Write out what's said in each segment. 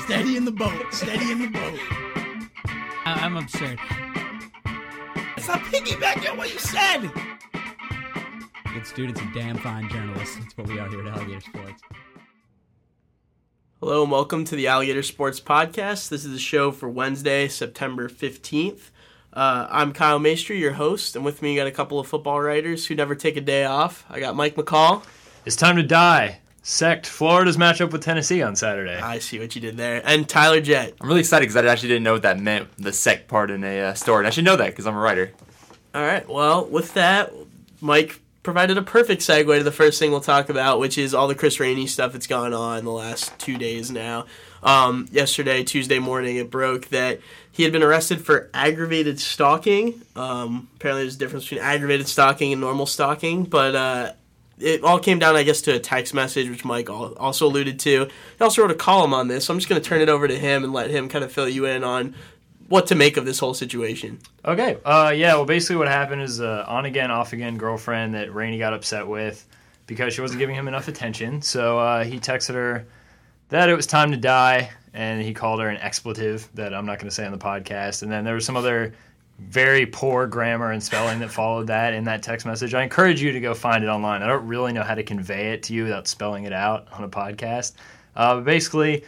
Steady in the boat. Steady in the boat. I'm absurd. Stop piggybacking on what you said. Good students and damn fine journalists. That's what we are here at Alligator Sports. Hello and welcome to the Alligator Sports Podcast. This is the show for Wednesday, September 15th. I'm Kyle Maestri, your host, and with me you got a couple of football writers who never take a day off. I got Mike McCall. It's time to die. Sect Florida's matchup with Tennessee on Saturday. I see what you did there. And Tyler Jett. I'm really excited because I actually didn't know what that meant, the sect part in a story. And I should know that because I'm a writer. All right, well, with that, Mike provided a perfect segue to the first thing we'll talk about, which is all the Chris Rainey stuff that's gone on the last 2 days now. Yesterday, Tuesday morning, it broke that he had been arrested for aggravated stalking. Apparently there's a difference between aggravated stalking and normal stalking, but it all came down, I guess, to a text message, which Mike also alluded to. He also wrote a column on this, so I'm just going to turn it over to him and let him kind of fill you in on what to make of this whole situation. Okay. Well, basically what happened is on-again, off-again girlfriend that Rainey got upset with because she wasn't giving him enough attention. So he texted her that it was time to die, and he called her an expletive that I'm not going to say on the podcast. And then there was some other very poor grammar and spelling that followed that in that text message. I encourage you to go find it online. I don't really know how to convey it to you without spelling it out on a podcast. But basically,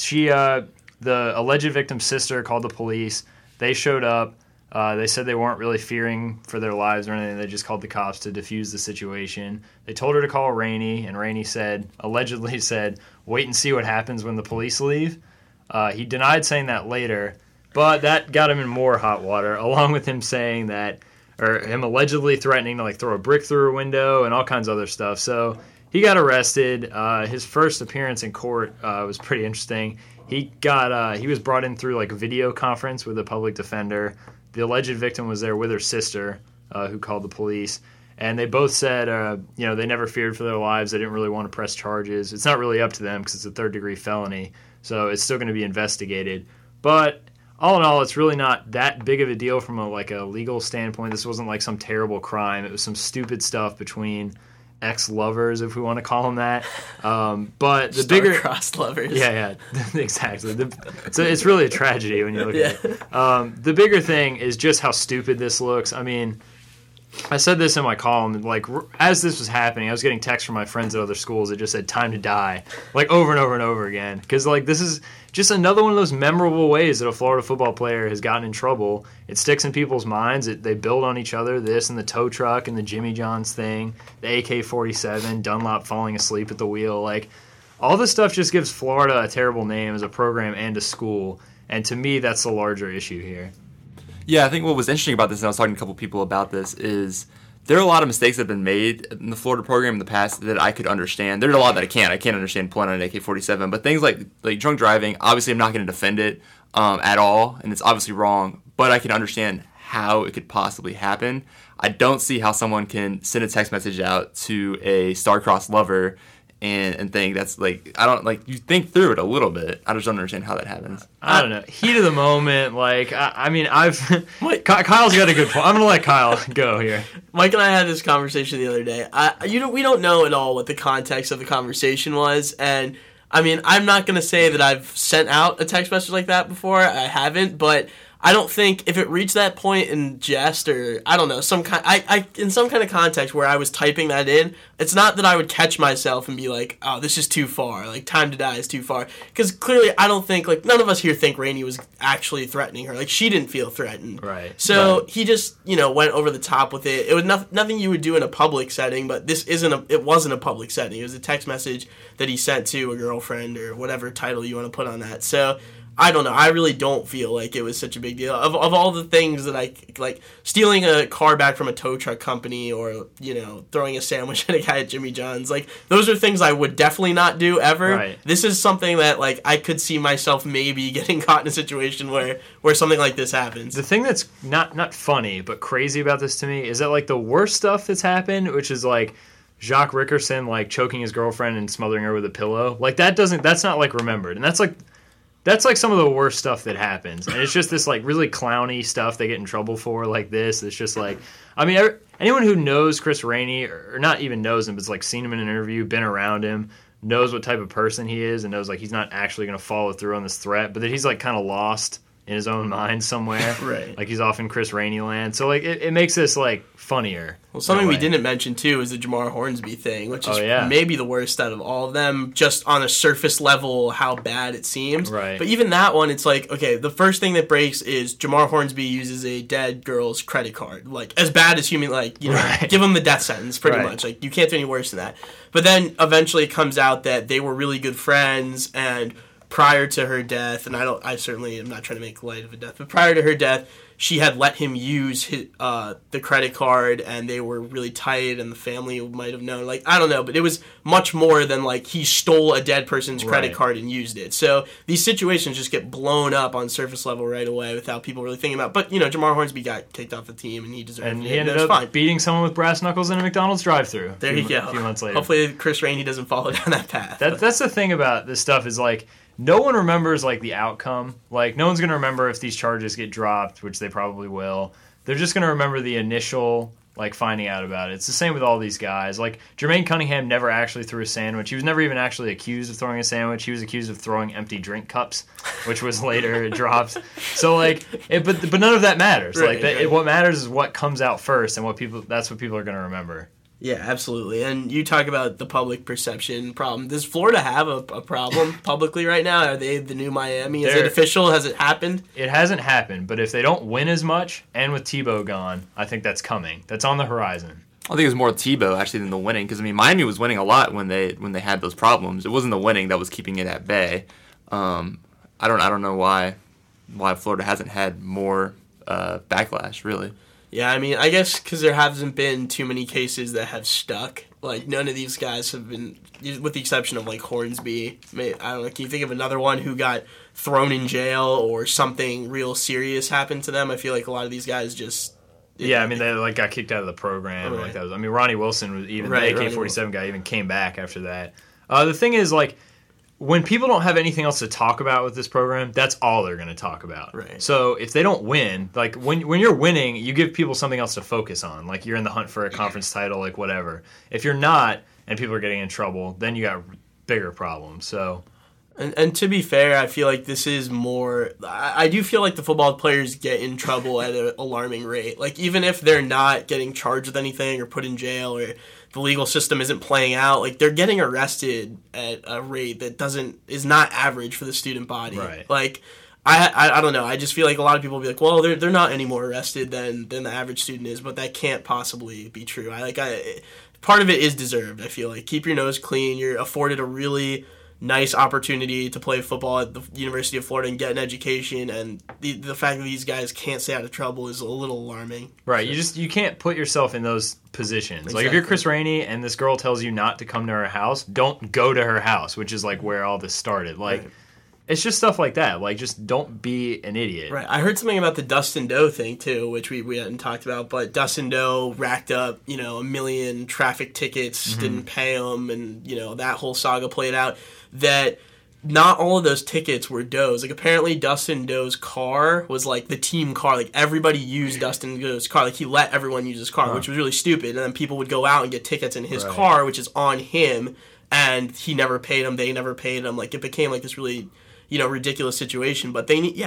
the alleged victim's sister called the police. They showed up. They said they weren't really fearing for their lives or anything. They just called the cops to defuse the situation. They told her to call Rainey, and Rainey allegedly said, wait and see what happens when the police leave. He denied saying that later, but that got him in more hot water, along with him saying that, or him allegedly threatening to throw a brick through a window and all kinds of other stuff. So he got arrested. His first appearance in court was pretty interesting. He was brought in through a video conference with a public defender. The alleged victim was there with her sister, who called the police, and they both said, they never feared for their lives. They didn't really want to press charges. It's not really up to them because it's a third-degree felony, so it's still going to be investigated. But all in all, it's really not that big of a deal from a legal standpoint. This wasn't some terrible crime. It was some stupid stuff between ex-lovers, if we want to call them that. But the bigger crossed lovers. Yeah, exactly. So it's really a tragedy when you look at it. The bigger thing is just how stupid this looks. I mean, I said this in my column. As this was happening, I was getting texts from my friends at other schools that just said "time to die," over and over and over again. Because this is just another one of those memorable ways that a Florida football player has gotten in trouble. It sticks in people's minds. They build on each other. This and the tow truck and the Jimmy John's thing, the AK-47, Dunlop falling asleep at the wheel. All this stuff just gives Florida a terrible name as a program and a school. And to me, that's the larger issue here. Yeah, I think what was interesting about this, and I was talking to a couple people about this, is there are a lot of mistakes that have been made in the Florida program in the past that I could understand. There's a lot that I can't. I can't understand pulling out an AK-47, but things like drunk driving, obviously I'm not going to defend it at all, and it's obviously wrong, but I can understand how it could possibly happen. I don't see how someone can send a text message out to a star-crossed lover and think that's you think through it a little bit. I just don't understand how that happens. I don't know. Heat of the moment, Kyle's got a good point. I'm gonna let Kyle go here. Mike and I had this conversation the other day. We don't know at all what the context of the conversation was, and I'm not gonna say that I've sent out a text message like that before. I haven't, but I don't think if it reached that point in jest or I don't know in some kind of context where I was typing that in, it's not that I would catch myself and be like, oh, this is too far. Time to die is too far. Because clearly, I don't think none of us here think Rainey was actually threatening her. She didn't feel threatened. Right. So he just went over the top with it. It was nothing you would do in a public setting, but it wasn't a public setting. It was a text message that he sent to a girlfriend or whatever title you want to put on that. So I don't know. I really don't feel like it was such a big deal. Of all the things that I stealing a car back from a tow truck company or throwing a sandwich at a guy at Jimmy John's, those are things I would definitely not do ever. Right. This is something that I could see myself maybe getting caught in a situation where something like this happens. The thing that's not funny but crazy about this to me is that the worst stuff that's happened, which is Jacques Rickerson choking his girlfriend and smothering her with a pillow, that's not remembered, and that's some of the worst stuff that happens. And it's just this really clowny stuff they get in trouble for this. It's just anyone who knows Chris Rainey, or not even knows him, but seen him in an interview, been around him, knows what type of person he is and knows like he's not actually going to follow through on this threat, but that he's like kind of lost in his own mind somewhere. Right. Like he's off in Chris Rainey land. So like it makes this like funnier. Well, something in a we way. didn't mention too is the Jamar Hornsby thing, which is yeah. maybe the worst out of all of them, just on a surface level, how bad it seems. Right. But even that one, it's like, okay, the first thing that breaks is Jamar Hornsby uses a dead girl's credit card. Like, as bad as human, like, you know, Right. give him the death sentence, pretty Right. much. Like, you can't do any worse than that. But then eventually it comes out that they were really good friends, and prior to her death, and I certainly am not trying to make light of a death, but prior to her death, she had let him use the credit card, and they were really tight, and the family might have known. Like, I don't know, but it was much more than, like, he stole a dead person's credit Right. card and used it. So these situations just get blown up on surface level right away without people really thinking about it. But, you know, Jamar Hornsby got kicked off the team, and he deserved And it. he ended That's up fine. beating someone with brass knuckles in a McDonald's drive-thru. There you go. A few months later. Hopefully Chris Rainey doesn't follow down that path. That's the thing about this stuff is like no one remembers like the outcome. Like no one's gonna remember if these charges get dropped, which they probably will. They're just gonna remember the initial like finding out about it. It's the same with all these guys. Like Jermaine Cunningham never actually threw a sandwich. He was never even actually accused of throwing a sandwich. He was accused of throwing empty drink cups, which was later dropped. So like, but none of that matters. Right, like that, right. what matters is what comes out first, and that's what people are gonna remember. Yeah, absolutely. And you talk about the public perception problem. Does Florida have a problem publicly right now? Are they the new Miami? Is it official? Has it happened? It hasn't happened, but if they don't win as much, and with Tebow gone, I think that's coming. That's on the horizon. I think it was more Tebow actually than the winning, because I mean Miami was winning a lot when they had those problems. It wasn't the winning that was keeping it at bay. I don't know why Florida hasn't had more backlash really. Yeah, I mean, I guess because there hasn't been too many cases that have stuck. Like, none of these guys have been, with the exception of, like, Hornsby. I don't know, can you think of another one who got thrown in jail or something real serious happened to them? I feel like a lot of these guys just... Yeah, I mean, they like got kicked out of the program. Right. Like that was. I mean, Ronnie Wilson was even Right, the AK-47 guy even came back after that. The thing is, like, when people don't have anything else to talk about with this program, that's all they're going to talk about. Right. So if they don't win, like when you're winning, you give people something else to focus on. Like you're in the hunt for a conference title, like whatever. If you're not, and people are getting in trouble, then you got bigger problems. So. And to be fair, I feel like this is more... I do feel like the football players get in trouble at an alarming rate. Like, even if they're not getting charged with anything or put in jail or the legal system isn't playing out, like, they're getting arrested at a rate that is not average for the student body. Right. Like, I don't know. I just feel like a lot of people will be like, well, they're not any more arrested than the average student is, but that can't possibly be true. Part of it is deserved, I feel like. Keep your nose clean. You're afforded a really nice opportunity to play football at the University of Florida and get an education, and the fact that these guys can't stay out of trouble is a little alarming. Right, you can't put yourself in those positions. Exactly. Like if you're Chris Rainey and this girl tells you not to come to her house, don't go to her house, which is like where all this started. Like, Right. It's just stuff like that. Like, just don't be an idiot. Right. I heard something about the Dustin Doe thing too, which we hadn't talked about. But Dustin Doe racked up, 1 million traffic tickets, didn't pay them, and that whole saga played out. That not all of those tickets were Doe's. Like, apparently Dustin Doe's car was like the team car. Like, everybody used Dustin Doe's car. Like, he let everyone use his car, which was really stupid. And then people would go out and get tickets in his car, which is on him, and he never paid them. They never paid him. Like, it became like this really ridiculous situation. But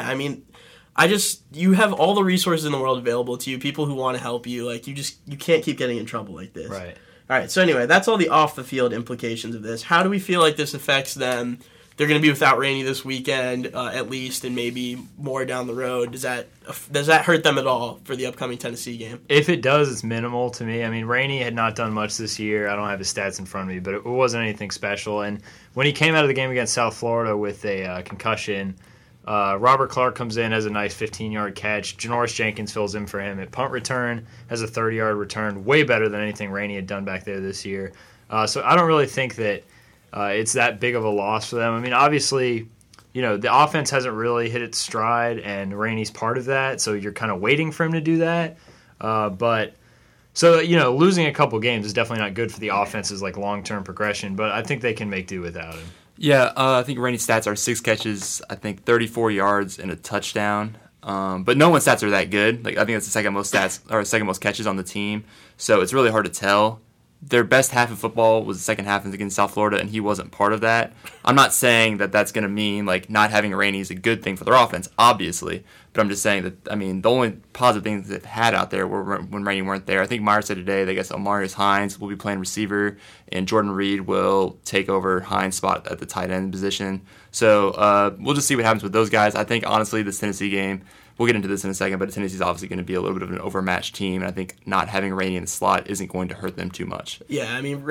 you have all the resources in the world available to you, people who want to help you. Like, you can't keep getting in trouble like this. Right. All right, so anyway, that's all the off-the-field implications of this. How do we feel like this affects them? They're going to be without Rainey this weekend, at least, and maybe more down the road. Does that hurt them at all for the upcoming Tennessee game? If it does, it's minimal to me. I mean, Rainey had not done much this year. I don't have his stats in front of me, but it wasn't anything special. And when he came out of the game against South Florida with a concussion, Robert Clark comes in, has a nice 15-yard catch. Janoris Jenkins fills in for him at punt return, has a 30-yard return, way better than anything Rainey had done back there this year. So I don't really think that it's that big of a loss for them. I mean, obviously, the offense hasn't really hit its stride, and Rainey's part of that, so you're kind of waiting for him to do that. Losing a couple games is definitely not good for the offense's like long-term progression, but I think they can make do without him. Yeah, I think Rainey's stats are 6 catches, I think 34 yards and a touchdown. But no one's stats are that good. Like I think that's the second most catches on the team. So it's really hard to tell. their best half of football was the second half against South Florida, and he wasn't part of that. I'm not saying that that's going to mean like not having Rainey is a good thing for their offense, obviously. But I'm just saying that, I mean, the only positive things they've had out there were when Rainey weren't there. I think Meyer said today that I guess Omarius Hines will be playing receiver, and Jordan Reed will take over Hines' spot at the tight end position. So we'll just see what happens with those guys. I think, honestly, this Tennessee game, we'll get into this in a second, but Tennessee's obviously going to be a little bit of an overmatched team, and I think not having Rainey in the slot isn't going to hurt them too much. Yeah, I mean,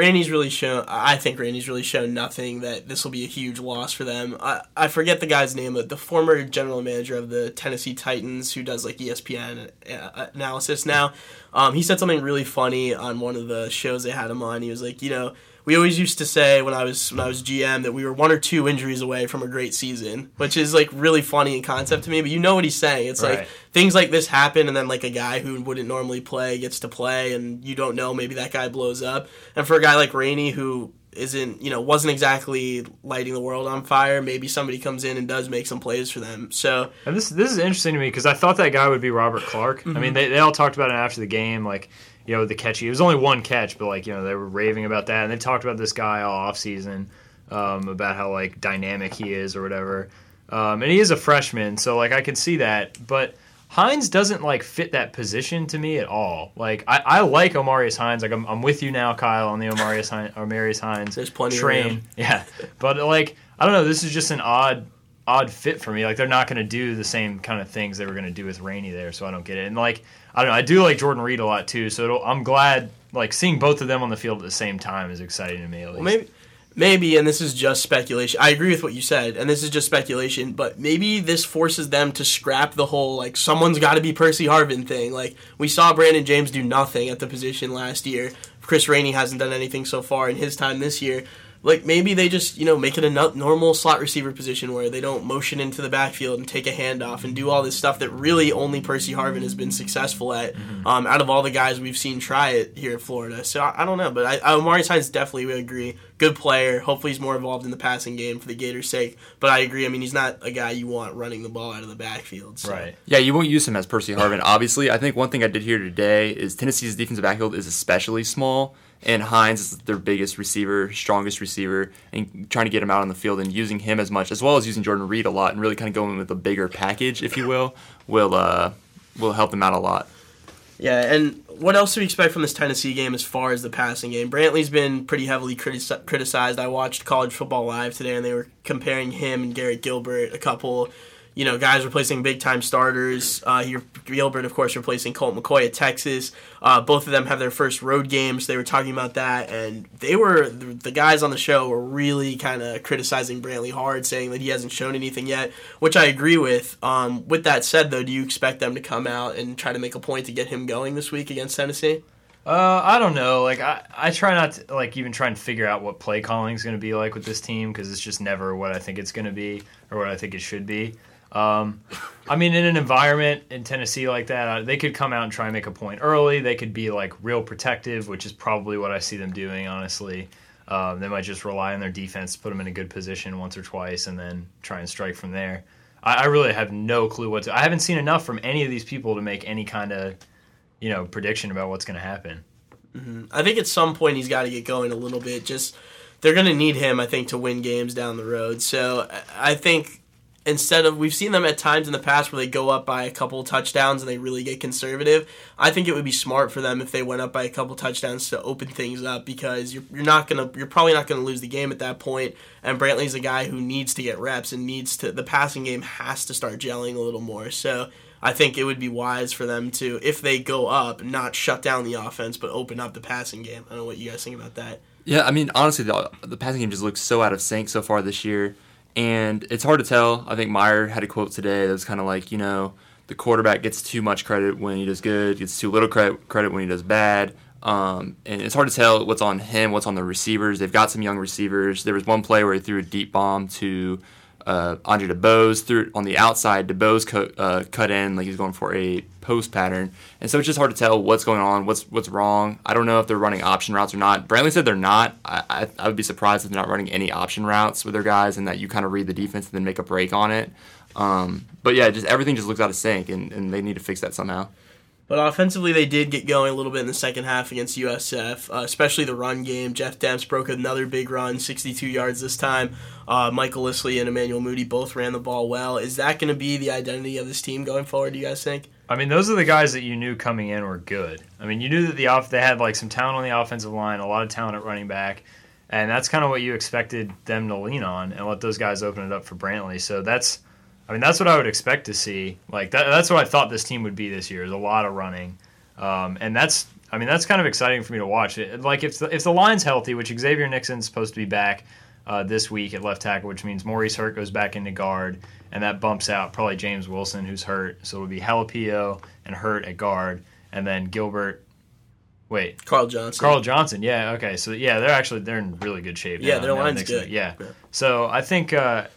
I think Rainey's really shown nothing that this will be a huge loss for them. I forget the guy's name, but the former general manager of the Tennessee Titans who does like ESPN analysis now, he said something really funny on one of the shows they had him on. He was like, we always used to say when I was GM that we were 1 or 2 injuries away from a great season, which is like really funny in concept to me. But you know what he's saying. It's right. Like things like this happen, and then like a guy who wouldn't normally play gets to play, and you don't know, maybe that guy blows up. And for a guy like Rainey who wasn't exactly lighting the world on fire, maybe somebody comes in and does make some plays for them. So and this is interesting to me because I thought that guy would be Robert Clark. Mm-hmm. I mean, they all talked about it after the game, like. The catch. It was only 1 catch, but they were raving about that, and they talked about this guy all off season, about how like dynamic he is or whatever. And he is a freshman, so like I could see that, but Hines doesn't like fit that position to me at all. Like I like Omarius Hines. Like I'm with you now, Kyle, on the Omarius Hines. There's plenty train. of him. Yeah, but like I don't know. This is just an odd fit for me. Like they're not going to do the same kind of things they were going to do with Rainey there, so I don't get it. And like I don't know, I do like Jordan Reed a lot too, so I'm glad like seeing both of them on the field at the same time is exciting to me at least. Well, maybe, and this is just speculation. I agree with what you said, and this is just speculation, but maybe this forces them to scrap the whole like someone's got to be Percy Harvin thing. Like we saw Brandon James do nothing at the position last year. Chris Rainey hasn't done anything so far in his time this year. Like, maybe they just, make it a normal slot receiver position where they don't motion into the backfield and take a handoff and do all this stuff that really only Percy Harvin has been successful at out of all the guys we've seen try it here in Florida. So, I don't know. But Omarius Hines definitely would agree. Good player. Hopefully he's more involved in the passing game for the Gators' sake. But I agree. I mean, he's not a guy you want running the ball out of the backfield. So. Right. Yeah, you won't use him as Percy Harvin, obviously. I think one thing I did hear today is Tennessee's defensive backfield is especially small. And Hines is their biggest receiver, strongest receiver, and trying to get him out on the field and using him as much, as well as using Jordan Reed a lot, and really kind of going with a bigger package, if you will help them out a lot. Yeah, and what else do we expect from this Tennessee game as far as the passing game? Brantley's been pretty heavily criticized. I watched College Football Live today, and they were comparing him and Garrett Gilbert, a couple guys replacing big-time starters. Gilbert, of course, replacing Colt McCoy at Texas. Both of them have their first road games. They were talking about that, and the guys on the show were really kind of criticizing Brantley hard, saying that he hasn't shown anything yet, which I agree with. With that said, though, do you expect them to come out and try to make a point to get him going this week against Tennessee? I don't know. Like I try not to even try and figure out what play calling is going to be like with this team because it's just never what I think it's going to be or what I think it should be. I mean, in an environment in Tennessee like that, they could come out and try and make a point early. They could be like real protective, which is probably what I see them doing, honestly. They might just rely on their defense, put them in a good position once or twice, and then try and strike from there. I really have no clue I haven't seen enough from any of these people to make any kind of, prediction about what's going to happen. Mm-hmm. I think at some point he's got to get going a little bit. Just they're going to need him, I think, to win games down the road. So I think we've seen them at times in the past where they go up by a couple touchdowns and they really get conservative. I think it would be smart for them if they went up by a couple touchdowns to open things up because you're probably not gonna lose the game at that point. And Brantley's a guy who needs to get reps and the passing game has to start gelling a little more. So I think it would be wise for them to, if they go up, not shut down the offense but open up the passing game. I don't know what you guys think about that. Yeah, I mean, honestly, the passing game just looks so out of sync so far this year. And it's hard to tell. I think Meyer had a quote today that was kind of like, the quarterback gets too much credit when he does good, gets too little credit when he does bad. And it's hard to tell what's on him, what's on the receivers. They've got some young receivers. There was one play where he threw a deep bomb to Andre DeBose, threw it on the outside. DeBose cut in like he's going for a post pattern. And so it's just hard to tell what's going on, what's wrong. I don't know if they're running option routes or not. Brantley said they're not. I would be surprised if they're not running any option routes with their guys and that you kind of read the defense and then make a break on it. But yeah, just everything just looks out of sync, and they need to fix that somehow. But offensively, they did get going a little bit in the second half against USF, especially the run game. Jeff Demps broke another big run, 62 yards this time. Michael Lisley and Emmanuel Moody both ran the ball well. Is that going to be the identity of this team going forward, do you guys think? I mean, those are the guys that you knew coming in were good. I mean, you knew that they had like some talent on the offensive line, a lot of talent at running back, and that's kind of what you expected them to lean on and let those guys open it up for Brantley. So that's what I would expect to see. Like that's what I thought this team would be this year. Is a lot of running, and that's kind of exciting for me to watch. Like if the line's healthy, which Xavier Nixon's supposed to be back this week at left tackle, which means Maurice Hurt goes back into guard, and that bumps out probably James Wilson, who's hurt. So it'll be Jalapio and Hurt at guard, and then Carl Johnson. Yeah. Okay. So yeah, they're in really good shape. Yeah, now. their line's good. Yeah. So I think.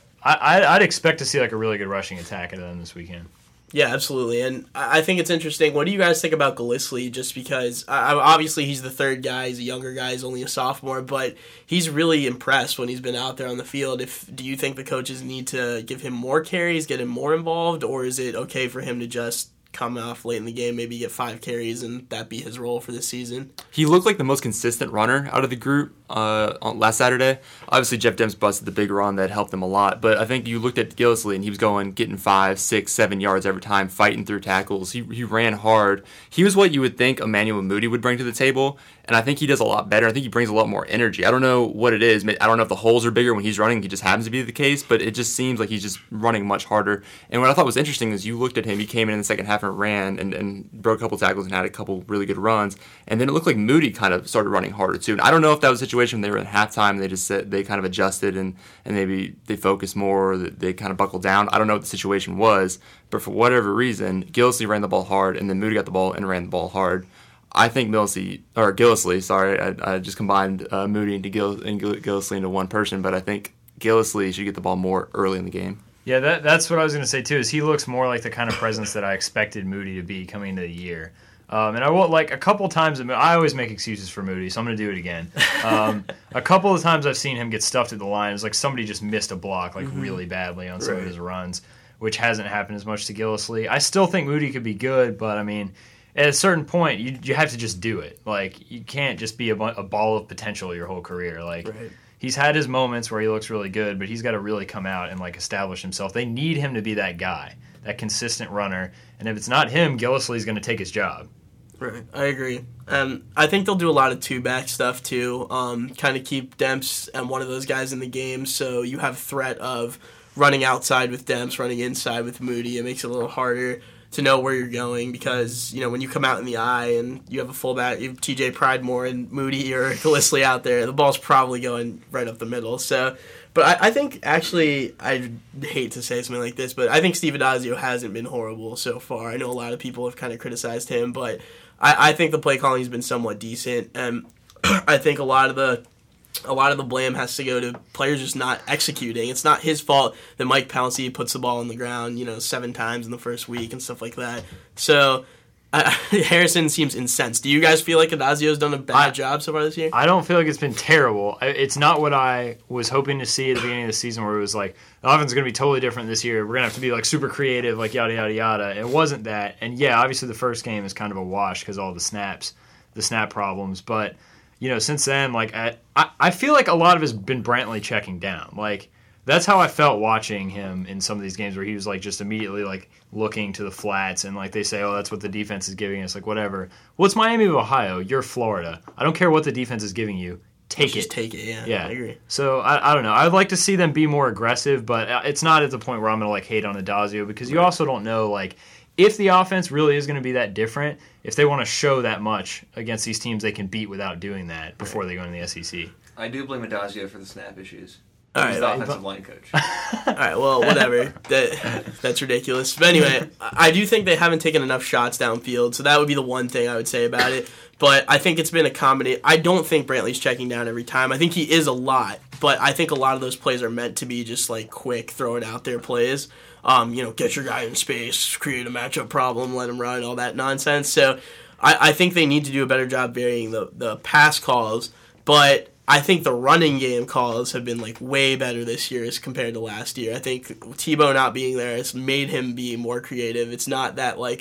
I'd expect to see like a really good rushing attack out of them this weekend. Yeah, absolutely. And I think it's interesting. What do you guys think about Gillislee? Just because, obviously, he's the third guy. He's a younger guy. He's only a sophomore. But he's really impressed when he's been out there on the field. Do you think the coaches need to give him more carries, get him more involved? Or is it okay for him to just come off late in the game, maybe get 5 carries, and that be his role for this season? He looked like the most consistent runner out of the group on last Saturday. Obviously, Jeff Demps busted the big run that helped him a lot, but I think you looked at Gillislee and he was getting 5, 6, 7 yards every time, fighting through tackles. He ran hard. He was what you would think Emmanuel Moody would bring to the table, and I think he does a lot better. I think he brings a lot more energy. I don't know what it is. I don't know if the holes are bigger when he's running. It just happens to be the case, but it just seems like he's just running much harder. And what I thought was interesting is you looked at him. He came in the second half and ran and broke a couple tackles and had a couple really good runs. And then it looked like Moody kind of started running harder too. And I don't know if that was a situation when they were in halftime and they just said they kind of adjusted and maybe they focused more or they kind of buckled down. I don't know what the situation was, but for whatever reason, Gillislee ran the ball hard and then Moody got the ball and ran the ball hard. I think Gillislee, sorry, I just combined Moody and Gillislee into one person, but I think Gillislee should get the ball more early in the game. Yeah, that's what I was going to say too. Is he looks more like the kind of presence that I expected Moody to be coming into the year. And I will, like, a couple times, I always make excuses for Moody, so I'm going to do it again. A couple of times I've seen him get stuffed at the line. It's like somebody just missed a block, like, really badly on some of his runs, which hasn't happened as much to Gillislee. I still think Moody could be good, but, I mean, at a certain point, you have to just do it. Like, you can't just be a ball of potential your whole career. Like, he's had his moments where he looks really good, but he's got to really come out and, like, establish himself. They need him to be that guy, that consistent runner. And if it's not him, Gillislee's going to take his job. Right, I agree. I think they'll do a lot of two-back stuff, too, kind of keep Demps and one of those guys in the game, so you have threat of running outside with Demps, running inside with Moody. It makes it a little harder to know where you're going because, you know, when you come out in the eye and you have a fullback, you have TJ Pridemore and Moody or Gillislee out there, the ball's probably going right up the middle. So, but I think, actually, I hate to say something like this, but I think Steve Addazio hasn't been horrible so far. I know a lot of people have kind of criticized him, but I think the play calling has been somewhat decent, and I think a lot of the blame has to go to players just not executing. It's not his fault that Mike Pouncey puts the ball on the ground, 7 times in the first week and stuff like that. So Harrison seems incensed. Do you guys feel like Addazio's done a bad job so far this year? I don't feel like it's been terrible. It's not what I was hoping to see at the beginning of the season where it was like, the offense is going to be totally different this year. We're going to have to be like super creative, like yada, yada, yada. It wasn't that. And yeah, obviously the first game is kind of a wash because all the snap problems. But, since then, like I feel like a lot of it has been Brantley checking down. Like, that's how I felt watching him in some of these games where he was like just immediately like looking to the flats and like they say, oh, that's what the defense is giving us. Like, whatever. Well, it's Miami of Ohio. You're Florida. I don't care what the defense is giving you. Just take it, yeah. I agree. So, I don't know. I'd like to see them be more aggressive, but it's not at the point where I'm going to like hate on Addazio because you also don't know like if the offense really is going to be that different, if they want to show that much against these teams they can beat without doing that before they go into the SEC. I do blame Addazio for the snap issues. All right, He's the offensive line coach. All right, well, whatever. That's ridiculous. But anyway, I do think they haven't taken enough shots downfield, so that would be the one thing I would say about it. But I think it's been a combination. I don't think Brantley's checking down every time. I think he is a lot, but I think a lot of those plays are meant to be just like quick, throw it out there plays. Get your guy in space, create a matchup problem, let him run, all that nonsense. So I think they need to do a better job varying the pass calls, but I think the running game calls have been like way better this year as compared to last year. I think Tebow not being there has made him be more creative. It's not that like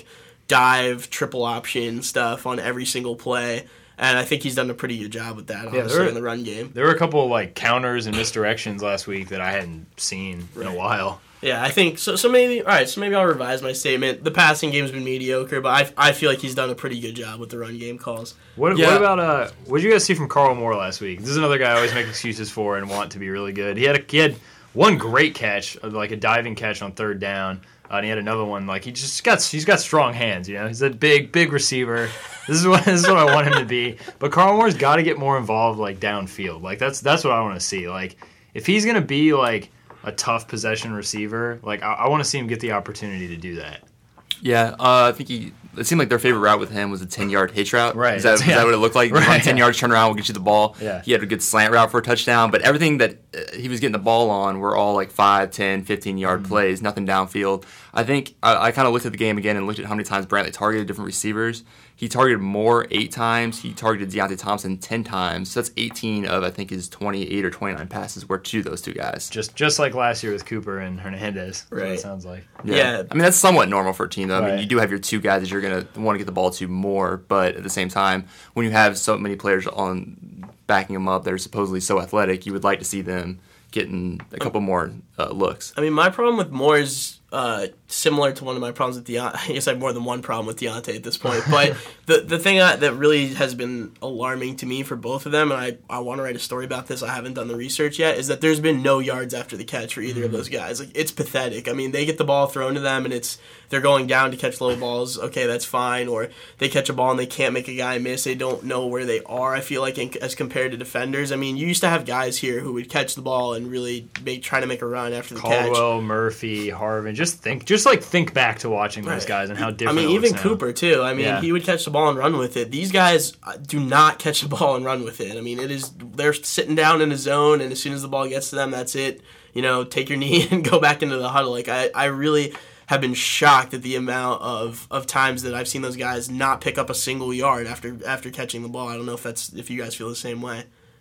dive, triple option stuff on every single play. And I think he's done a pretty good job with that, honestly, in the run game. There were a couple of like counters and misdirections last week that I hadn't seen in a while. Yeah, I think so. So maybe I'll revise my statement. The passing game's been mediocre, but I feel like he's done a pretty good job with the run game calls. What about what did you guys see from Carl Moore last week? This is another guy I always make excuses for and want to be really good. He had one great catch, like a diving catch on third down, and he had another one like he's got strong hands. He's a big receiver. This is what I want him to be. But Carl Moore's got to get more involved like downfield. Like that's what I want to see. Like if he's gonna be like a tough possession receiver, like I want to see him get the opportunity to do that. Yeah, I think it seemed like their favorite route with him was a 10-yard hitch route. Right. Is that what it looked like? Right. Run 10 yards, turn around, we'll get you the ball. Yeah. He had a good slant route for a touchdown, but everything that he was getting the ball on were all like 5, 10, 15-yard plays, nothing downfield. I think I kind of looked at the game again and looked at how many times Brantley targeted different receivers. He targeted Moore 8 times. He targeted Deontay Thompson 10 times. So that's 18 of, I think, his 28 or 29 passes were to those two guys. Just like last year with Cooper and Hernandez. That's what it sounds like. Yeah. I mean, that's somewhat normal for a team, though. I Right. mean, you do have your two guys that you're going to want to get the ball to more, but at the same time, when you have so many players on backing them up that are supposedly so athletic, you would like to see them getting a couple more looks. I mean, my problem with Moore is similar to one of my problems with Deontay. I guess I have more than one problem with Deontay at this point. But the thing that really has been alarming to me for both of them, and I want to write a story about this, I haven't done the research yet, is that there's been no yards after the catch for either of those guys. Like, it's pathetic. I mean, they get the ball thrown to them, and they're going down to catch low balls. Okay, that's fine. Or they catch a ball and they can't make a guy miss. They don't know where they are, I feel like, as compared to defenders. I mean, you used to have guys here who would catch the ball and really try to make a run after the catch. Caldwell, Murphy, Harvin. Just think back to watching those guys and how different. I mean, it looks even now. Cooper too. I mean, he would catch the ball and run with it. These guys do not catch the ball and run with it. I mean, they're sitting down in a zone, and as soon as the ball gets to them, that's it. Take your knee and go back into the huddle. Like I really have been shocked at the amount of times that I've seen those guys not pick up a single yard after catching the ball. I don't know if you guys feel the same way,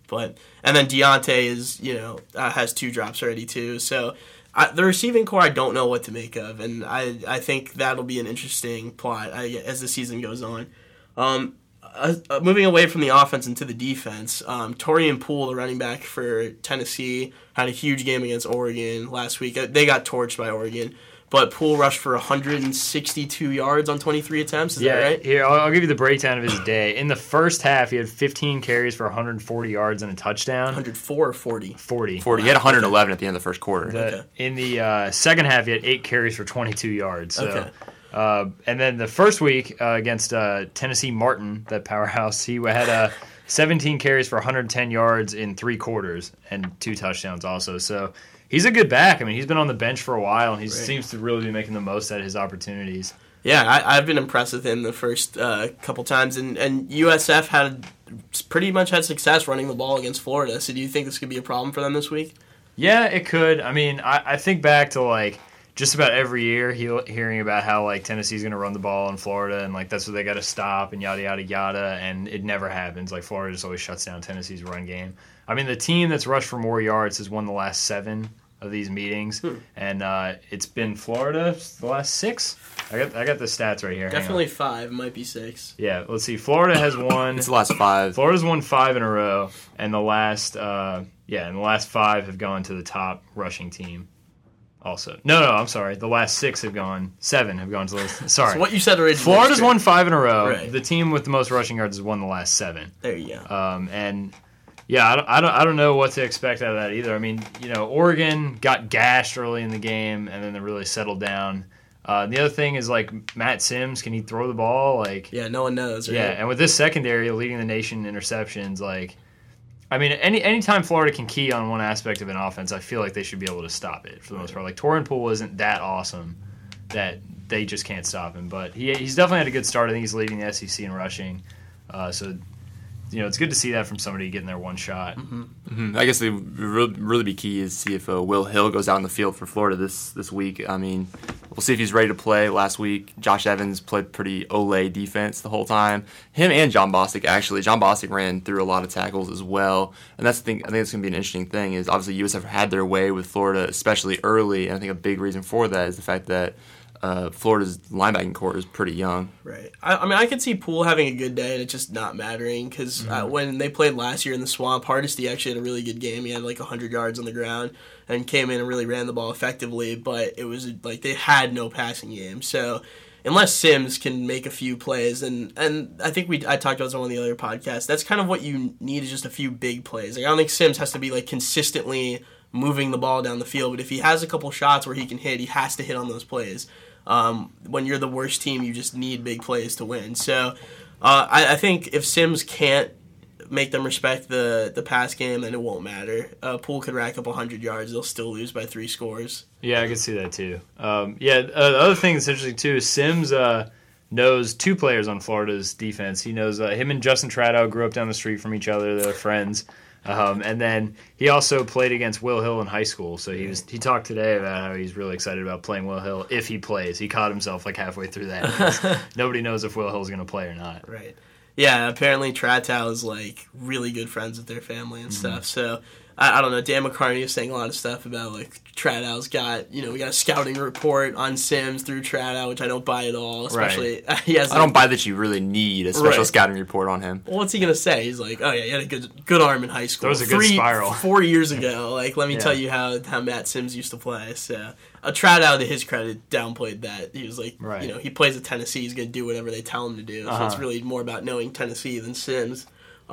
and then Deontay has 2 drops already too. So. The receiving core, I don't know what to make of, and I think that'll be an interesting plot as the season goes on. Moving away from the offense into the defense, Torian Poole, the running back for Tennessee, had a huge game against Oregon last week. They got torched by Oregon, but Poole rushed for 162 yards on 23 attempts. Is that right? Here, I'll give you the breakdown of his day. In the first half, he had 15 carries for 140 yards and a touchdown. 104 or 40? 40. He had 111 at the end of the first quarter. In the second half, he had 8 carries for 22 yards. So, and then the first week against Tennessee Martin, that powerhouse, he had 17 carries for 110 yards in 3 quarters and 2 touchdowns also. So he's a good back. I mean, he's been on the bench for a while, and he seems to really be making the most out of his opportunities. Yeah, I've been impressed with him the first couple times, and USF pretty much had success running the ball against Florida. So do you think this could be a problem for them this week? Yeah, it could. I mean, I think back to like just about every year hearing about how like Tennessee's going to run the ball in Florida and like that's what they got to stop and yada yada yada, and it never happens. Like Florida just always shuts down Tennessee's run game. I mean, the team that's rushed for more yards has won the last 7 of these meetings, and it's been Florida the last 6. I got the stats right here. Definitely 5, might be 6. Yeah, let's see. Florida has won. It's the last 5. Florida's won 5 in a row, and the last 5 have gone to the top rushing team. Also, no, I'm sorry. The last 6 have gone. 7 have gone to the. Sorry. So what you said originally. Florida's won 5 in a row. Right. The team with the most rushing yards has won the last 7. There you go. And yeah, I don't know what to expect out of that either. I mean, Oregon got gashed early in the game, and then they really settled down. The other thing is like Matt Sims, can he throw the ball? Like, yeah, no one knows. Right? Yeah, and with this secondary leading the nation in interceptions, like, I mean, anytime Florida can key on one aspect of an offense, I feel like they should be able to stop it for the most part. Like Torian Poole isn't that awesome that they just can't stop him, but he's definitely had a good start. I think he's leading the SEC in rushing, so. It's good to see that from somebody getting their one shot. I guess the really be key is see if Will Hill goes out in the field for Florida this week. I mean, we'll see if he's ready to play. Last week, Josh Evans played pretty Ole defense the whole time. Him and John Bostic, actually. John Bostic ran through a lot of tackles as well. And that's the thing. I think it's going to be an interesting thing is obviously USF had their way with Florida, especially early. And I think a big reason for that is the fact that Florida's linebacking core is pretty young. Right. I mean, I could see Poole having a good day and it just not mattering because when they played last year in the Swamp, Hardesty actually had a really good game. He had like 100 yards on the ground and came in and really ran the ball effectively, but it was like they had no passing game. So unless Sims can make a few plays, and I think I talked about this on one of the other podcasts, that's kind of what you need is just a few big plays. Like I don't think Sims has to be like consistently moving the ball down the field, but if he has a couple shots where he can hit, he has to hit on those plays. When you're the worst team, you just need big plays to win. So I think if Sims can't make them respect the pass game, then it won't matter. Poole could rack up 100 yards. They'll still lose by 3 scores. Yeah, I can see that too. The other thing that's interesting too is Sims knows 2 players on Florida's defense. He knows him and Justin Tradow grew up down the street from each other. They're friends. And then he also played against Will Hill in high school. So he talked today about how he's really excited about playing Will Hill if he plays. He caught himself like halfway through that. Nobody knows if Will Hill's going to play or not. Right. Yeah, apparently Tratow is like really good friends with their family and stuff. So I don't know. Dan McCartney is saying a lot of stuff about like Tratow's got, we got a scouting report on Sims through Tratow, which I don't buy at all. Especially he has. I don't buy that you really need a special scouting report on him. Well, what's he gonna say? He's like, oh yeah, he had a good arm in high school. That was a good spiral. 4 years ago. Like, let me tell you how Matt Sims used to play. So Tratow, to his credit, downplayed that. He was like, he plays at Tennessee. He's gonna do whatever they tell him to do. So it's really more about knowing Tennessee than Sims.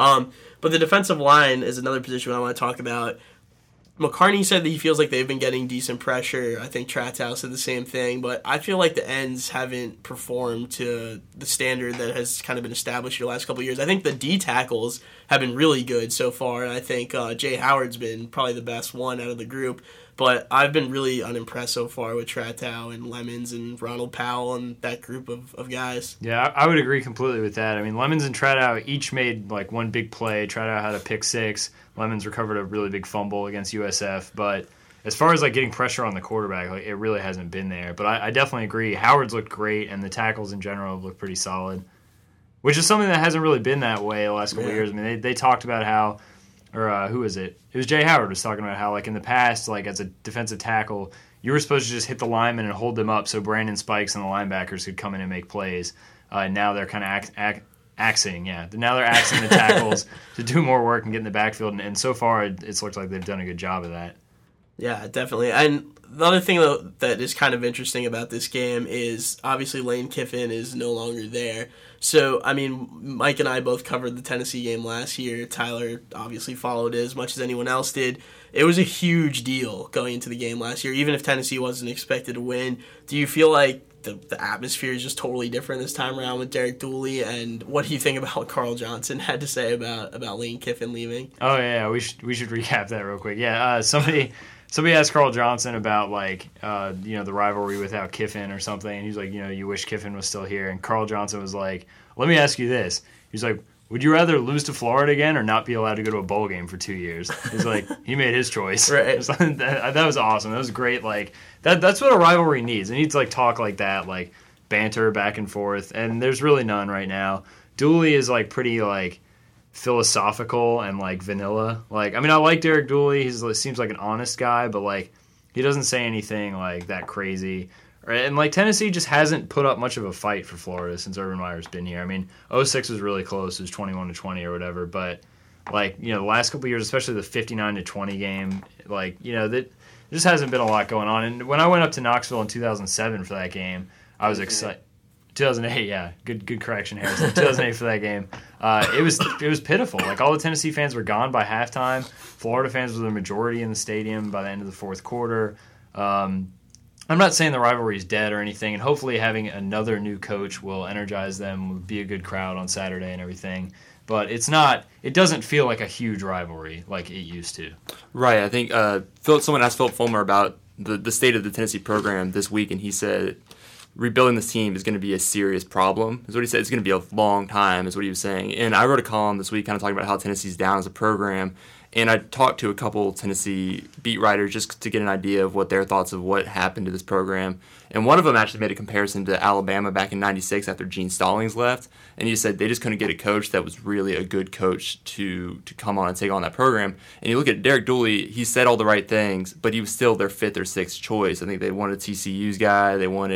But the defensive line is another position I want to talk about. McCartney said that he feels like they've been getting decent pressure. I think Tratow said the same thing, but I feel like the ends haven't performed to the standard that has kind of been established the last couple of years. I think the D tackles have been really good so far, and I think Jay Howard's been probably the best one out of the group. But I've been really unimpressed so far with Tratow and Lemons and Ronald Powell and that group of guys. Yeah, I would agree completely with that. I mean, Lemons and Tratow each made like one big play. Tratow had a pick 6. Lemons recovered a really big fumble against USF. But as far as like getting pressure on the quarterback, like it really hasn't been there. But I definitely agree. Howard's looked great, and the tackles in general have looked pretty solid, which is something that hasn't really been that way the last couple of years. I mean, they talked about how, or who is it? It was Jay Howard was talking about how, like, in the past, like, as a defensive tackle, you were supposed to just hit the lineman and hold them up so Brandon Spikes and the linebackers could come in and make plays. Now they're kind of axing the tackles to do more work and get in the backfield. And so far, it's looked like they've done a good job of that. Yeah, definitely. And the other thing, though, that is kind of interesting about this game is obviously Lane Kiffin is no longer there. So, I mean, Mike and I both covered the Tennessee game last year. Tyler obviously followed it as much as anyone else did. It was a huge deal going into the game last year, even if Tennessee wasn't expected to win. Do you feel like the atmosphere is just totally different this time around with Derek Dooley? And what do you think about what Carl Johnson had to say about Lane Kiffin leaving? Oh, yeah, we should recap that real quick. Yeah, somebody asked Carl Johnson about, like, the rivalry without Kiffin or something, and he's like, you wish Kiffin was still here. And Carl Johnson was like, let me ask you this. He's like, would you rather lose to Florida again or not be allowed to go to a bowl game for 2 years? He's like, he made his choice. Right. That was awesome. That was great. Like, that's what a rivalry needs. It needs, like, talk like that, like, banter back and forth, and there's really none right now. Dooley is, like, pretty, like, philosophical and like vanilla. Like, I mean, I like Derek Dooley. He seems like an honest guy, but like he doesn't say anything like that crazy. And like Tennessee just hasn't put up much of a fight for Florida since Urban Meyer's been here. I mean, 06 was really close. It was 21-20 or whatever. But like, the last couple of years, especially the 59-20 game, like, that there just hasn't been a lot going on. And when I went up to Knoxville in 2007 for that game, I was excited. 2008, yeah, good correction, Harrison. 2008 for that game. It was pitiful. Like, all the Tennessee fans were gone by halftime. Florida fans were the majority in the stadium by the end of the fourth quarter. I'm not saying the rivalry is dead or anything, and hopefully having another new coach will energize them, will be a good crowd on Saturday and everything. But it's not. It doesn't feel like a huge rivalry like it used to. Right. I think someone asked Philip Fulmer about the state of the Tennessee program this week, and he said rebuilding this team is going to be a serious problem, is what he said. It's going to be a long time, is what he was saying. And I wrote a column this week kind of talking about how Tennessee's down as a program. And I talked to a couple Tennessee beat writers just to get an idea of what their thoughts of what happened to this program. And one of them actually made a comparison to Alabama back in '96 after Gene Stallings left. And he said they just couldn't get a coach that was really a good coach to come on and take on that program. And you look at Derek Dooley, he said all the right things, but he was still their 5th or 6th choice. I think they wanted TCU's guy. They wanted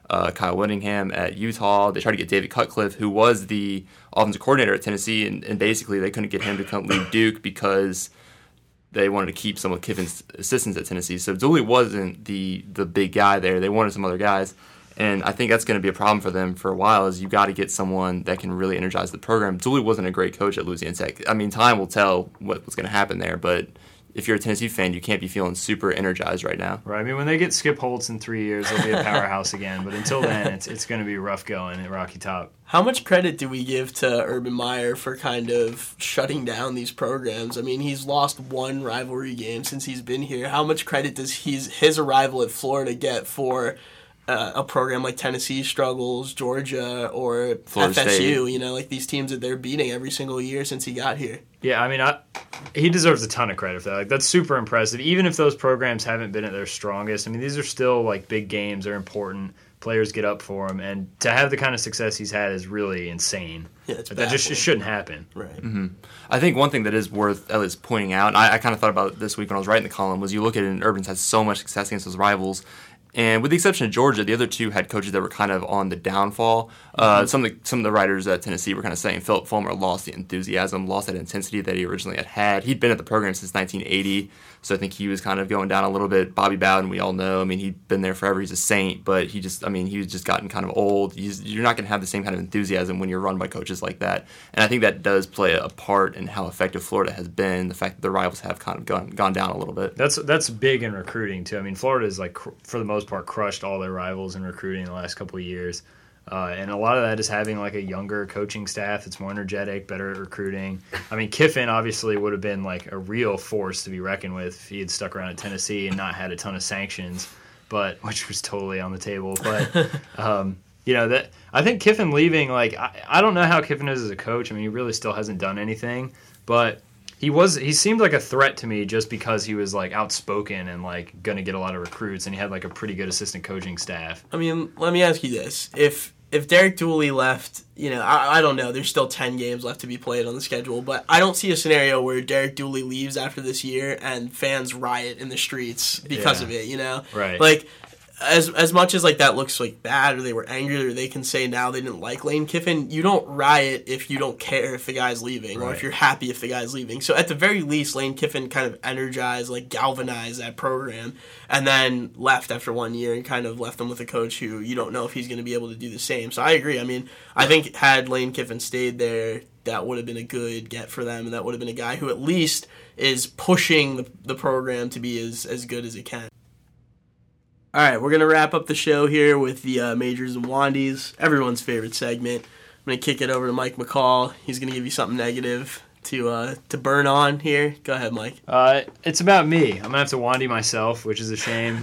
Kyle Whittingham at Utah. They tried to get David Cutcliffe, who was the offensive coordinator at Tennessee, and basically they couldn't get him to come lead Duke because they wanted to keep some of Kiffin's assistants at Tennessee. So Dooley wasn't the big guy there. They wanted some other guys. And I think that's going to be a problem for them for a while is you got to get someone that can really energize the program. Dooley wasn't a great coach at Louisiana Tech. I mean, time will tell what's going to happen there, but if you're a Tennessee fan, you can't be feeling super energized right now. Right. I mean, when they get Skip Holtz in 3 years, they'll be a powerhouse again. But until then, it's going to be rough going at Rocky Top. How much credit do we give to Urban Meyer for kind of shutting down these programs? I mean, he's lost one rivalry game since he's been here. How much credit does his arrival at Florida get for a program like Tennessee struggles, Georgia, or Florida FSU? State. You know, like these teams that they're beating every single year since he got here. Yeah, I mean, he deserves a ton of credit for that. Like, that's super impressive. Even if those programs haven't been at their strongest, I mean, these are still like big games. They're important. Players get up for him, and to have the kind of success he's had is really insane. Yeah, it's that just shouldn't happen. Right. Mm-hmm. I think one thing that is worth at least pointing out, and I kind of thought about it this week when I was writing the column, was you look at it and Urban's had so much success against those rivals. And with the exception of Georgia, the other two had coaches that were kind of on the downfall. Some of the writers at Tennessee were kind of saying Philip Fulmer lost the enthusiasm, lost that intensity that he originally had. He'd been at the program since 1980, so I think he was kind of going down a little bit. Bobby Bowden, we all know. I mean, he'd been there forever. He's a saint, but he was just gotten kind of old. You're not going to have the same kind of enthusiasm when you're run by coaches like that. And I think that does play a part in how effective Florida has been. The fact that the rivals have kind of gone down a little bit. That's big in recruiting too. I mean, Florida's like for the most part crushed all their rivals in recruiting the last couple of years. And a lot of that is having like a younger coaching staff that's more energetic, better at recruiting. I mean, Kiffin obviously would have been like a real force to be reckoned with if he had stuck around at Tennessee and not had a ton of sanctions, which was totally on the table. But that I think Kiffin leaving, like I don't know how Kiffin is as a coach. I mean, he really still hasn't done anything, but he seemed like a threat to me just because he was like outspoken and like going to get a lot of recruits, and he had like a pretty good assistant coaching staff. I mean, let me ask you this: if Derek Dooley left, I don't know. There's still 10 games left to be played on the schedule, but I don't see a scenario where Derek Dooley leaves after this year and fans riot in the streets because of it. Right? Like, as much as like that looks like bad, or they were angry, or they can say now they didn't like Lane Kiffin, you don't riot if you don't care if the guy's leaving, or if you're happy if the guy's leaving. So at the very least, Lane Kiffin kind of energized, like galvanized that program, and then left after 1 year and kind of left them with a coach who you don't know if he's going to be able to do the same. So I agree. I mean, I think had Lane Kiffin stayed there, that would have been a good get for them, and that would have been a guy who at least is pushing the program to be as good as it can. All right, we're going to wrap up the show here with the Majors and Wandies, everyone's favorite segment. I'm going to kick it over to Mike McCall. He's going to give you something negative to burn on here. Go ahead, Mike. It's about me. I'm going to have to Wandy myself, which is a shame.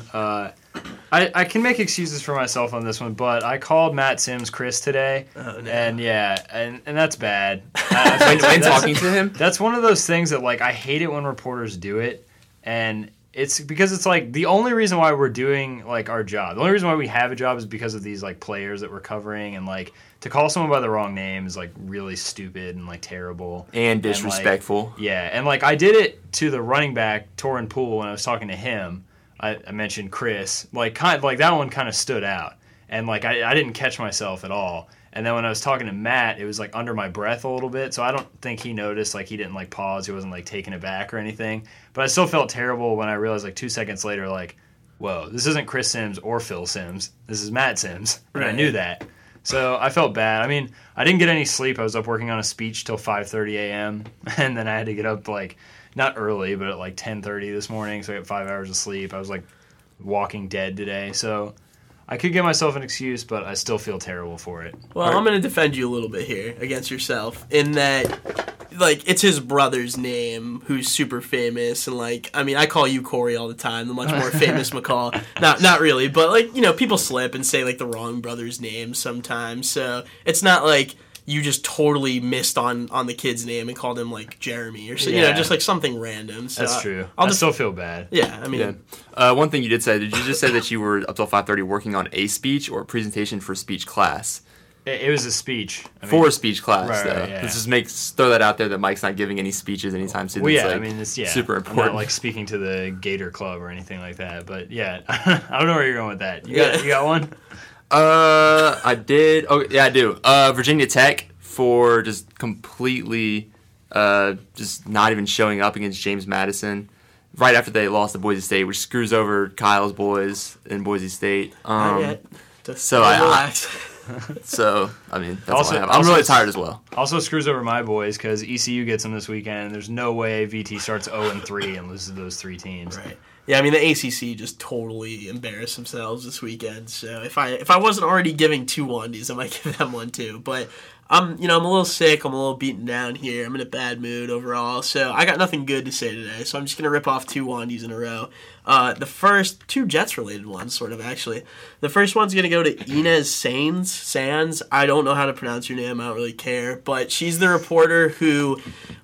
I can make excuses for myself on this one, but I called Matt Sims Chris today, and that's bad. When talking to him? That's one of those things that like I hate it when reporters do it, and it's because it's like the only reason why we're doing like our job, the only reason why we have a job is because of these like players that we're covering, and like to call someone by the wrong name is like really stupid and like terrible and disrespectful. And like I did it to the running back Torin Poole when I was talking to him. I mentioned Chris, like kind of like that one kind of stood out, and like I didn't catch myself at all. And then when I was talking to Matt, it was like under my breath a little bit, so I don't think he noticed. Like he didn't like pause, he wasn't like taken aback or anything. But I still felt terrible when I realized like 2 seconds later, like, whoa, this isn't Chris Sims or Phil Sims, this is Matt Sims, and I knew that. So I felt bad. I mean, I didn't get any sleep. I was up working on a speech till 5:30 a.m. and then I had to get up like not early, but at like 10:30 this morning, so I got 5 hours of sleep. I was like Walking Dead today, so I could give myself an excuse, but I still feel terrible for it. Well, I'm going to defend you a little bit here against yourself in that, like, it's his brother's name who's super famous, and, like, I mean, I call you Corey all the time, the much more famous McCall. Not really, but, like, people slip and say, like, the wrong brother's name sometimes, so it's not like you just totally missed on the kid's name and called him, like, Jeremy or so, just, like, something random. So that's true. I still feel bad. Yeah, I mean... one thing you did say, did you just say that you were up till 5:30 working on a speech or a presentation for speech class? It was a speech. For a speech class, right, though. Right, yeah. Let's just throw that out there that Mike's not giving any speeches anytime soon. Well, yeah, like, I mean, it's super important. I'm not, like, speaking to the Gator Club or anything like that. But, yeah, I don't know where you're going with that. You got one? I did. Oh, yeah, I do. Virginia Tech for just completely, just not even showing up against James Madison right after they lost to Boise State, which screws over Kyle's boys in Boise State. Not yet. Just so relax. So, I mean, that's Also- all I have. I'm really also- tired as well. Also screws over my boys because ECU gets them this weekend. There's no way VT starts 0-3 and loses to those 3 teams. Right. Yeah, I mean the ACC just totally embarrassed themselves this weekend. So if I wasn't already giving 2 Wandies, I might give them one too. But I'm a little sick. I'm a little beaten down here. I'm in a bad mood overall. So I got nothing good to say today. So I'm just gonna rip off 2 Wandies in a row. The first 2 Jets related ones, sort of actually. The first one's gonna go to Inez Sands. I don't know how to pronounce your name. I don't really care. But she's the reporter who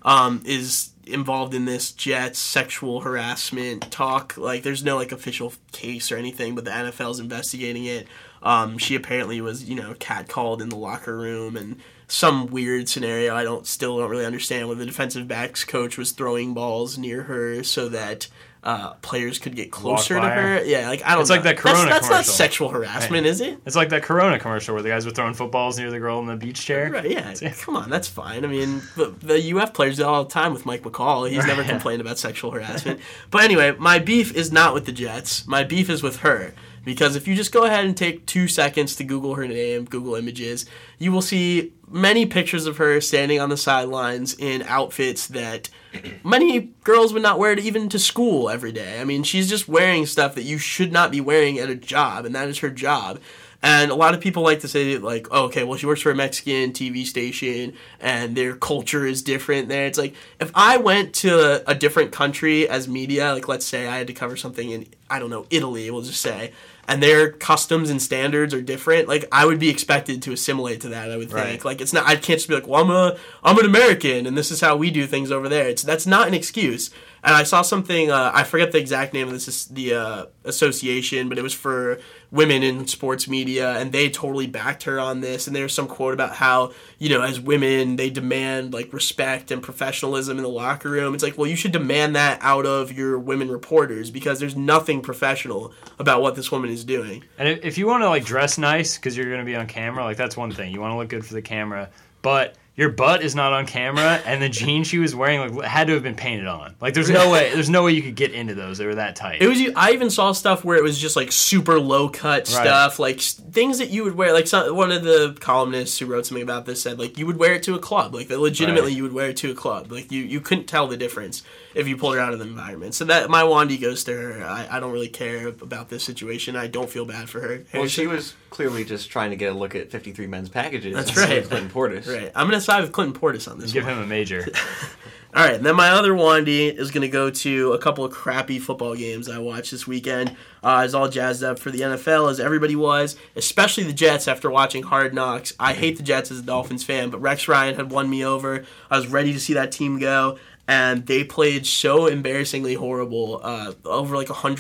is involved in this Jets sexual harassment talk. Like, there's no official case or anything, but the NFL's investigating it. She apparently was catcalled in the locker room and some weird scenario. I still don't really understand, where the defensive backs coach was throwing balls near her so that players could get closer to Walk by her. her. Yeah, I don't. It's know. like that Corona That's not commercial. sexual harassment, Right. is it? It's like that Corona commercial where the guys were throwing footballs near the girl in the beach chair. Right, yeah. Come on, that's fine. I mean, the UF players do it all the time with Mike McCall. He's never complained about sexual harassment. But anyway, my beef is not with the Jets. My beef is with her. Because if you just go ahead and take 2 seconds to Google her name, Google Images, you will see many pictures of her standing on the sidelines in outfits that many girls would not wear even to school every day. I mean, she's just wearing stuff that you should not be wearing at a job, and that is her job. And a lot of people like to say, oh, okay, well, she works for a Mexican TV station, and their culture is different there. It's like, if I went to a different country as media, let's say I had to cover something in, I don't know, Italy, we'll just say, and their customs and standards are different, I would be expected to assimilate to that, I would think. Right. It's not, I can't just be well, I'm an American, and this is how we do things over there. That's not an excuse. And I saw something, I forget the exact name of this, the association, but it was for women in sports media, and they totally backed her on this. And there's some quote about how, as women, they demand respect and professionalism in the locker room. It's well, you should demand that out of your women reporters, because there's nothing professional about what this woman is doing. And if you want to dress nice because you're going to be on camera, that's one thing. You want to look good for the camera, but your butt is not on camera, and the jeans she was wearing had to have been painted on. There's no way you could get into those. They were that tight. I even saw stuff where it was just super low cut stuff, things that you would wear. One of the columnists who wrote something about this said you would wear it to a club. Legitimately, you would wear it to a club. You couldn't tell the difference if you pulled her out of the environment. So that my Wandy goes to her. I don't really care about this situation. I don't feel bad for her. Well, she was clearly just trying to get a look at 53 men's packages. That's instead right. of Clinton Portis. Right. I'm going to side with Clinton Portis on this Give one. him a major. All right, and then my other Wandy is going to go to a couple of crappy football games I watched this weekend. I was all jazzed up for the NFL, as everybody was, especially the Jets after watching Hard Knocks. I hate the Jets as a Dolphins fan, but Rex Ryan had won me over. I was ready to see that team go, and they played so embarrassingly horrible. Over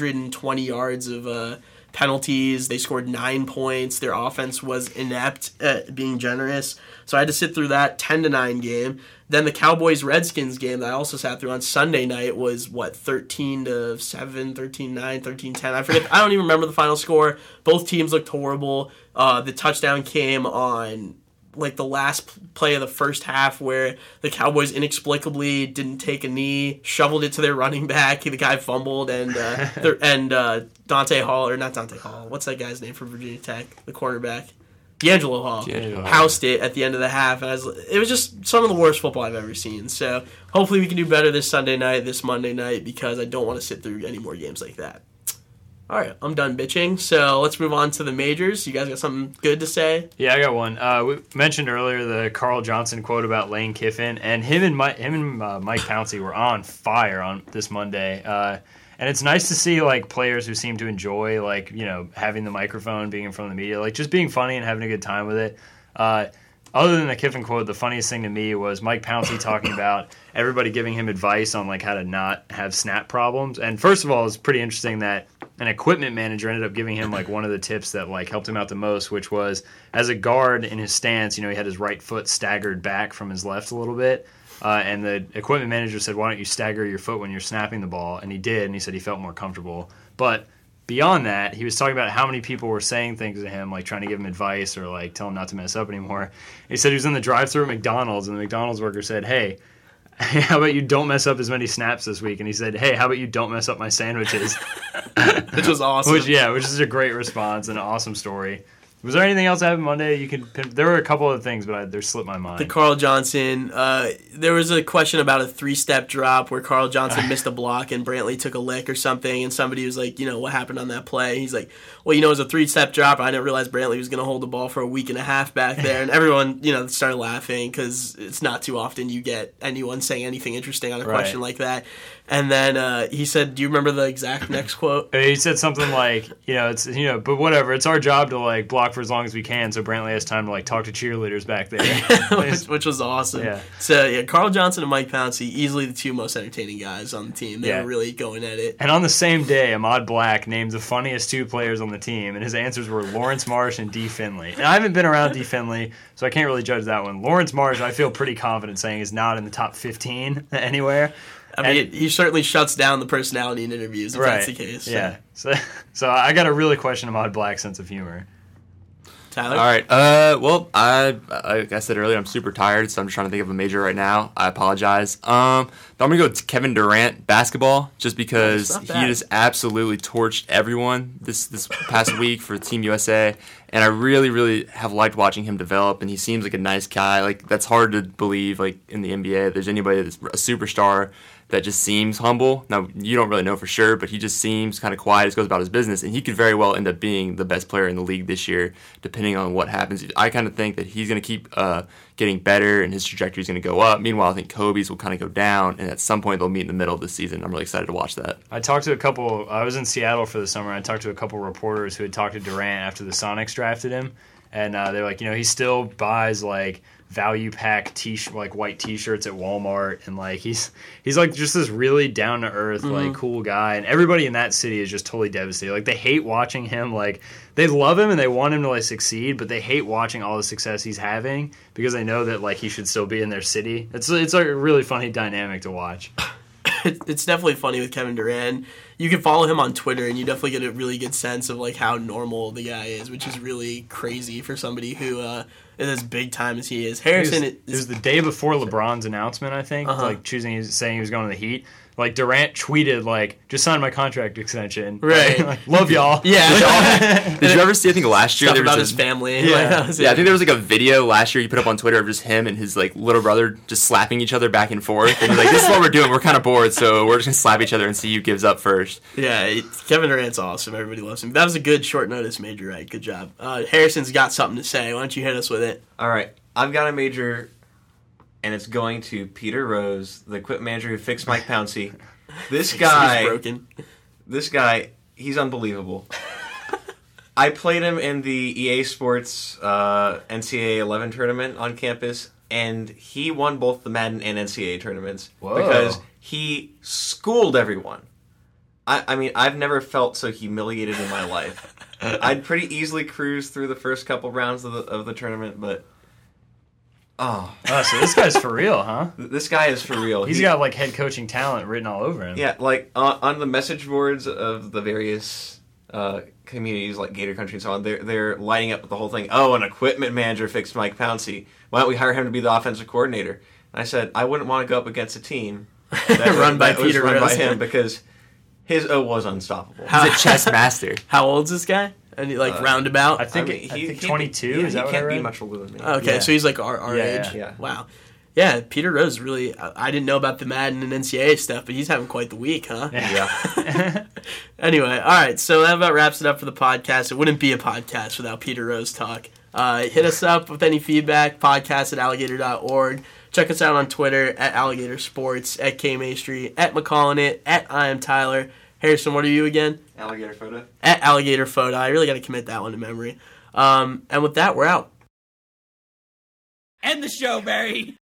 120 yards of penalties. They scored 9 points. Their offense was inept at being generous. So I had to sit through that 10-9 game. Then the Cowboys-Redskins game that I also sat through on Sunday night was, 13-7, 13-9, 13-10. I forget. I don't even remember the final score. Both teams looked horrible. The touchdown came on the last play of the first half, where the Cowboys inexplicably didn't take a knee, shoveled it to their running back. The guy fumbled, and Dante Hall, or not Dante Hall, what's that guy's name from Virginia Tech? The cornerback. D'Angelo Hall housed it at the end of the half. And it was just some of the worst football I've ever seen. So hopefully we can do better this Sunday night, this Monday night, because I don't want to sit through any more games like that. All right, I'm done bitching. So let's move on to the majors. You guys got something good to say? Yeah, I got one. We mentioned earlier the Carl Johnson quote about Lane Kiffin, and him and Mike Pouncey were on fire on this Monday. And it's nice to see players who seem to enjoy having the microphone, being in front of the media, just being funny and having a good time with it. Other than the Kiffin quote, the funniest thing to me was Mike Pouncey talking about everybody giving him advice on how to not have snap problems. And first of all, it's pretty interesting that an equipment manager ended up giving him one of the tips that helped him out the most, which was as a guard in his stance, he had his right foot staggered back from his left a little bit. And the equipment manager said, why don't you stagger your foot when you're snapping the ball? And he did, and he said he felt more comfortable. But beyond that, he was talking about how many people were saying things to him, like trying to give him advice or like tell him not to mess up anymore. He said he was in the drive-thru at McDonald's, and the McDonald's worker said, "Hey, how about you don't mess up as many snaps this week?" And he said, "Hey, how about you don't mess up my sandwiches?" Which was awesome. Which is a great response and an awesome story. Was there anything else that happened Monday? There were a couple of things, but they slipped my mind. The Carl Johnson, there was a question about a 3-step drop where Carl Johnson missed a block and Brantley took a lick or something, and somebody was like, what happened on that play? He's like, well, it was a 3-step drop. I didn't realize Brantley was going to hold the ball for a week and a half back there, and everyone, started laughing because it's not too often you get anyone saying anything interesting on a question like that. And then he said, do you remember the exact next quote? He said something like, it's but whatever, it's our job to like block for as long as we can, so Brantley has time to like talk to cheerleaders back there. which was awesome. Yeah. So Carl Johnson and Mike Pouncey, easily the two most entertaining guys on the team. They were really going at it. And on the same day, Ahmad Black named the funniest 2 players on the team, and his answers were Lawrence Marsh and D. Finley. And I haven't been around D. Finley, so I can't really judge that one. Lawrence Marsh, I feel pretty confident saying is not in the top 15 anywhere. I mean, he certainly shuts down the personality in interviews if that's the case. Yeah. So I got to really question Ahmad Black's sense of humor. Tyler? All right. Well, like I said earlier, I'm super tired, so I'm just trying to think of a major right now. I apologize. But I'm going to go with Kevin Durant basketball just because he just absolutely torched everyone this past week for Team USA. And I really, really have liked watching him develop, and he seems like a nice guy. Like, that's hard to believe, like, in the NBA, there's anybody that's a superstar that just seems humble. Now, you don't really know for sure, but he just seems kind of quiet, just goes about his business, and he could very well end up being the best player in the league this year, depending on what happens. I kind of think that he's going to keep getting better, and his trajectory is going to go up. Meanwhile, I think Kobe's will kind of go down, and at some point they'll meet in the middle of the season. I'm really excited to watch that. I was in Seattle for the summer, and I talked to a couple reporters who had talked to Durant after the Sonics drafted him, and they're like, he still buys, like, value pack like white t-shirts at Walmart, and like he's like just this really down to earth like cool guy, and everybody in that city is just totally devastated. Like, they hate watching him. Like, they love him and they want him to like succeed, but they hate watching all the success he's having because they know that like he should still be in their city. It's a really funny dynamic to watch. It's definitely funny with Kevin Durant. You can follow him on Twitter, and you definitely get a really good sense of like how normal the guy is, which is really crazy for somebody who is as big time as he is. Harrison, it was the day before LeBron's announcement, I think, like saying he was going to the Heat. Like, Durant tweeted, like, just signed my contract extension. Right. Like, love y'all. Yeah. Did you ever see, I think last year, Stuff there was about his family. Yeah, I think there was like a video last year he put up on Twitter of just him and his like little brother just slapping each other back and forth. And he's like, this is what we're doing. We're kind of bored, so we're just going to slap each other and see who gives up first. Yeah, Kevin Durant's awesome. Everybody loves him. That was a good short notice major, right? Good job. Harrison's got something to say. Why don't you hit us with it? All right. I've got a major, and it's going to Peter Rose, the equipment manager who fixed Mike Pouncey. This guy, He's broken. He's unbelievable. I played him in the EA Sports NCAA 11 tournament on campus, and he won both the Madden and NCAA tournaments because he schooled everyone. I mean, I've never felt so humiliated in my life. I'd pretty easily cruise through the first couple rounds of the tournament, but so this guy's for real, huh? This guy is for real. He's got like head coaching talent written all over him. Yeah, like on the message boards of the various communities like Gator Country and so on, they're lighting up with the whole thing. Oh, an equipment manager fixed Mike Pouncey. Why don't we hire him to be the offensive coordinator? And I said I wouldn't want to go up against a team that run by was Peter run by Rose. him because his O was unstoppable. He's a chess master. How old's this guy? And he roundabout? I think 22. Is that what I He can't read? be much older than me. Okay, Yeah. so he's like our Yeah, age. yeah. Wow. Yeah, Peter Rose really. I didn't know about the Madden and NCAA stuff, but he's having quite the week, huh? Yeah. Anyway, all right. So that about wraps it up for the podcast. It wouldn't be a podcast without Peter Rose talk. Hit us up with any feedback. Podcast@alligator.org. Check us out on Twitter @Alligator Sports, @KMaestri, @McCallinit, @I am Tyler. Harrison, what are you again? Alligator photo. @Alligator Photo. I really got to commit that one to memory. And with that, we're out. End the show, Barry.